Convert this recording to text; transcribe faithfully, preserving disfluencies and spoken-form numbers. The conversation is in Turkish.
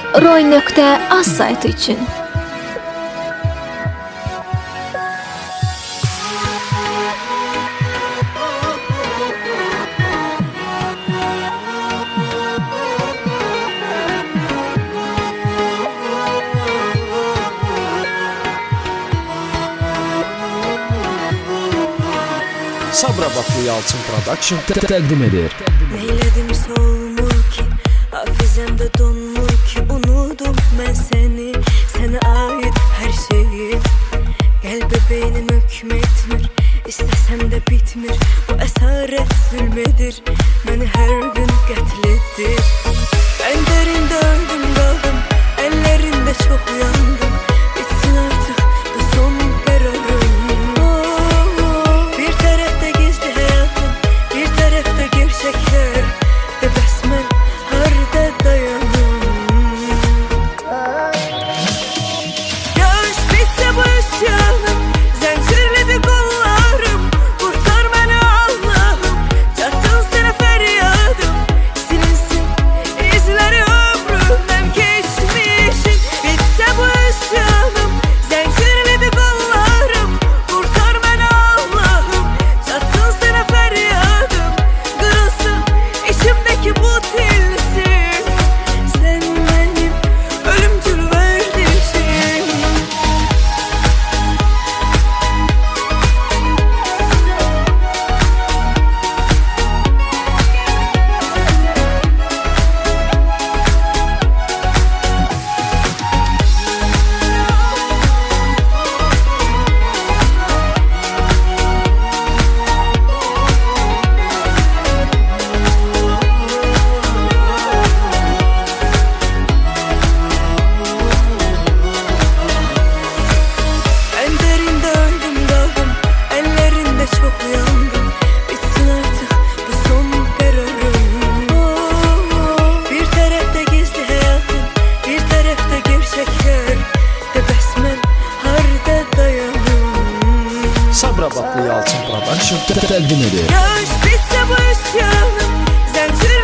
roy nöqtə az saytı üçün. Sabra Baklı Yalçın Production təqdim edir. Neyledim solmur ki, hafizemde donmur ki, unudum ben seni, sana ait her şeyi. Gel bebeğinim hükmetmir, istesem de bitmir, bu esaret zulmedir, beni her gün qətledir. En derinde öldüm kaldım, ellerinde çok yandım, bitsin artık bu son kararım. Gerçekler de besmel harda dayanım. Yaş bitse bu isyanım, zincirledi kollarım, kurtar beni Allah'ım, çatsın sana feryadım, silinsin izleri ömrümden geçmişin. Bitse bu isyanım, zincirledi kollarım, kurtar beni Allah'ım, çatsın sana feryadım. İçimdeki bu tilsin, sen benim ölümcül verdiğim. Sabra Baklı Yalçın Production təqdim edir. Yaş bitse bu isyanım, zincir